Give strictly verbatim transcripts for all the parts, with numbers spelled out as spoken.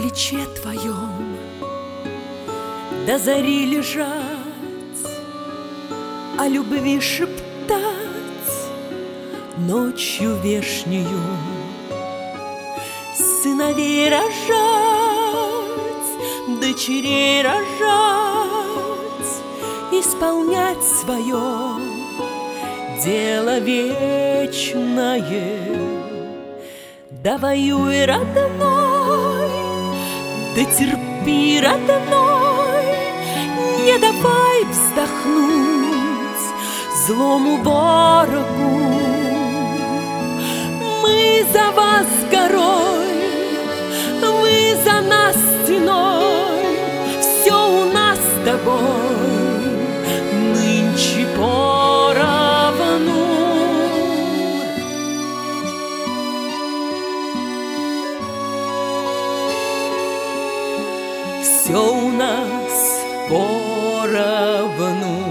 плече твоем до зари лежать, о любви шептать ночью вешнюю, сыновей рожать, дочерей рожать, исполнять свое дело вечное. Да воюй, родной, да терпи, родной, не давай вздохнуть злому ворогу. Мы за вас горой, вы за нас стеной, все у нас с тобой нынче поровну. Все у нас поровну.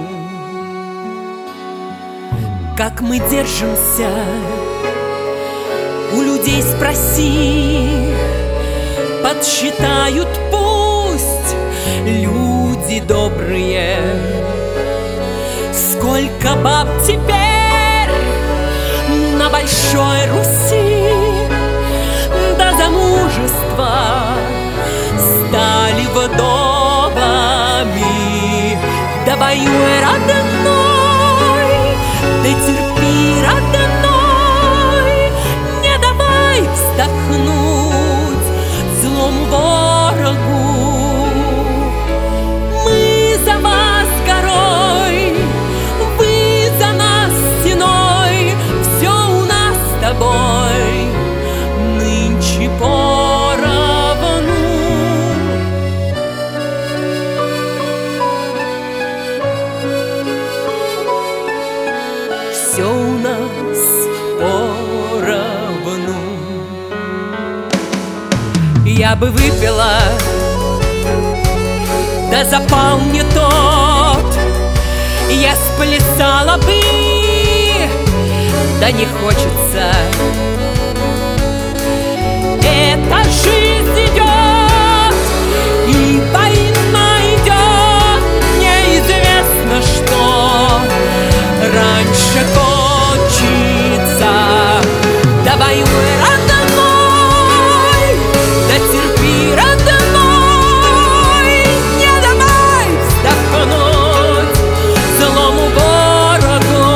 Как мы держимся, у людей спроси, подсчитают пусть люди добрые. Сколько баб теперь на Большой Руси до замужества стали вдовами. Да воюй, родной, да терпи, родной, не давай вздохнуть злому ворогу. Мы за вас горой, вы за нас стеной, все у нас с тобой нынче поровну. Все у нас поровну. Я бы выпила, да запал не тот, я сплясала бы, да не хочется. Эта жизнь идет, и война идет, неизвестно что раньше кончится. Да воюй, родной, да терпи, родной, не давай вздохнуть злому ворогу.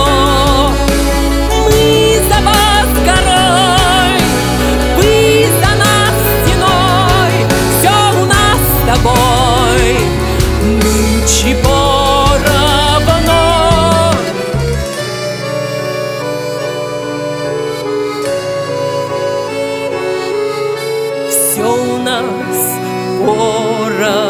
Мы за вас горой, вы за нас стеной, все у нас с тобой нынче поровну. Все у нас поровну.